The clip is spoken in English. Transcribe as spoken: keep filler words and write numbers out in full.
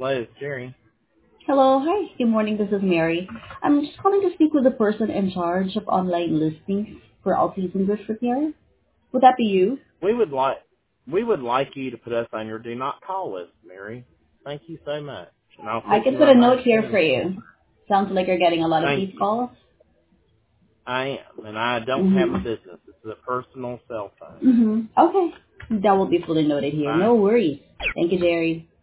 Hello, it's Jerry. Hello. Hi. Good morning. This is Mary. I'm just calling to speak with the person in charge of online listings for Altice English Repair. Would that be you? We would like we would like you to put us on your do not call list, Mary. Thank you so much. And I'll I put can you put a right back note here in. for you. Sounds like you're getting a lot of Thank these you. calls. I am, and I don't have a Mm-hmm. business. This is a personal cell phone. Mm-hmm. Okay. That will be fully noted here. Bye. No worries. Thank you, Jerry.